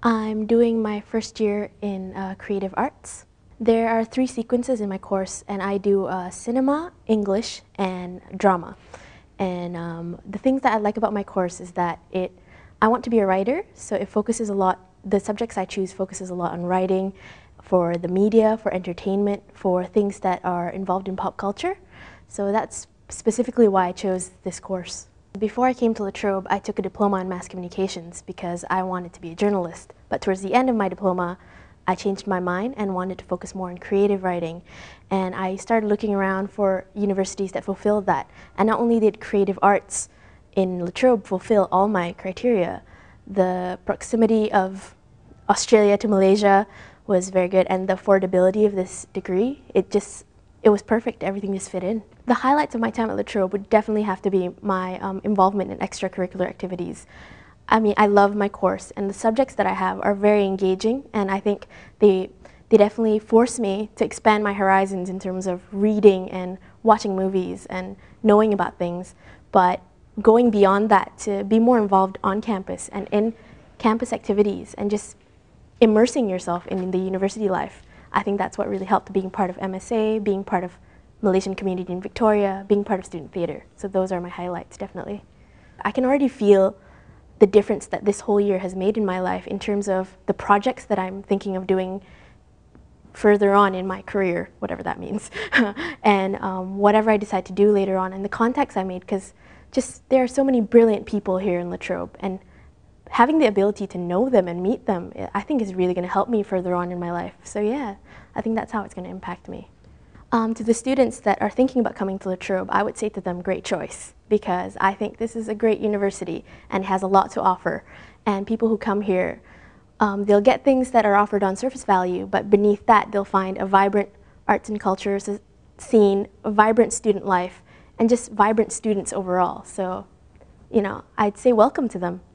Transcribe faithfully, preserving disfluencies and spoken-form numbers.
I'm doing my first year in uh, creative arts. There are three sequences in my course, and I do uh, cinema, English, and drama. And um, the things that I like about my course is that it, I want to be a writer, so it focuses a lot, the subjects I choose focuses a lot on writing for the media, for entertainment, for things that are involved in pop culture. So that's specifically why I chose this course. Before I came to La Trobe, I took a diploma in mass communications because I wanted to be a journalist. But towards the end of my diploma, I changed my mind and wanted to focus more on creative writing. And I started looking around for universities that fulfilled that. And not only did creative arts in La Trobe fulfill all my criteria, the proximity of Australia to Malaysia was very good, and the affordability of this degree, it just it was perfect. Everything just fit in. The highlights of my time at La Trobe would definitely have to be my um, involvement in extracurricular activities. I mean, I love my course, and the subjects that I have are very engaging, and I think they, they definitely force me to expand my horizons in terms of reading and watching movies and knowing about things. But going beyond that to be more involved on campus and in campus activities and just immersing yourself in the university life. I think that's what really helped, being part of M S A, being part of Malaysian community in Victoria, being part of student theatre. So those are my highlights, definitely. I can already feel the difference that this whole year has made in my life in terms of the projects that I'm thinking of doing further on in my career, whatever that means, and um, whatever I decide to do later on, and the contacts I made, because just there are so many brilliant people here in La Trobe, and having the ability to know them and meet them, I think is really going to help me further on in my life. So yeah, I think that's how it's going to impact me. Um, to the students that are thinking about coming to La Trobe, I would say to them, great choice, because I think this is a great university and has a lot to offer. And people who come here, um, they'll get things that are offered on surface value, but beneath that they'll find a vibrant arts and culture scene, a vibrant student life, and just vibrant students overall. So, you know, I'd say welcome to them.